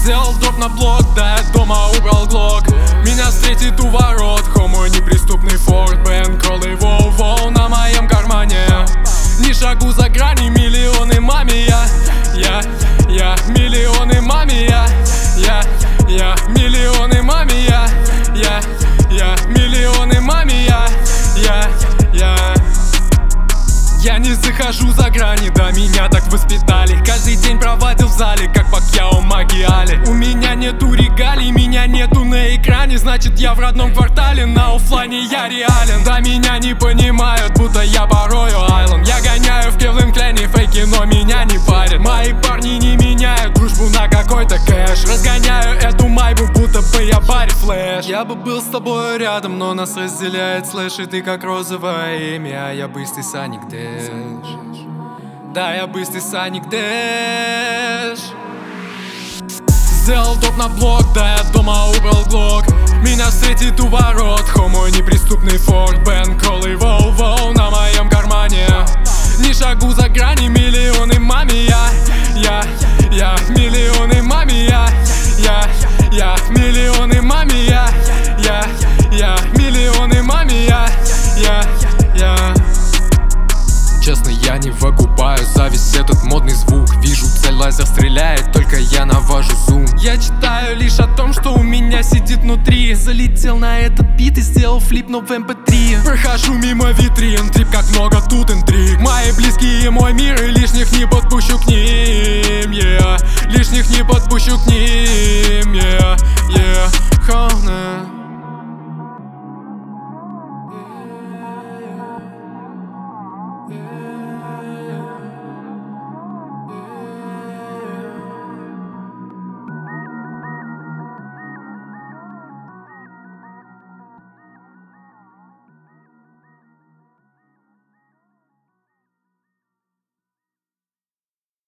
Сделал дроп на блок, да я дома убрал глок. Меня встретит у ворот мой неприступный Форд Бэнкролл и воу-воу на моем кармане. Ни шагу за грани, миллионы маме я миллионы маме я миллионы маме я миллионы маме я не захожу за грани, да меня так воспитали. Каждый день проводил в зале, как Пакьяо Магиали. У меня нету регалий, меня нету на экране. Значит я в родном квартале, на оффлайне я реален. Да меня не понимают, будто я порою Айлон. Я гоняю в Кевлин Кляйне фейки, но меня не парят. Мои парни не меняют дружбу на какой-то кэш. Разгоняю эту майбу, будто бы я Барри Флэш. Я бы был с тобой рядом, но нас разделяет слэш. И ты как розовое имя, а я быстрый Саник Дэш. Да, я быстрый Саник Дэш. Сделал топ на блок, да я дома убрал глок. Меня встретит у ворот мой неприступный Форд Бэнкролл и воу-воу на моем кармане. Не шагу за грани, миллионы маме я миллионы маме я миллионы маме я миллионы маме я. Честно, я не выкупаю зависть, этот модный звук. Вижу цель, лазер стреляет, только я навожу зум. Я читаю лишь о том, что у меня сидит внутри. Залетел на этот бит и сделал флип, но в MP3. Прохожу мимо витрин, трип, как много тут интриг. Мои близкие, мой мир, и лишних не подпущу к ним, лишних не подпущу к ним, yeah.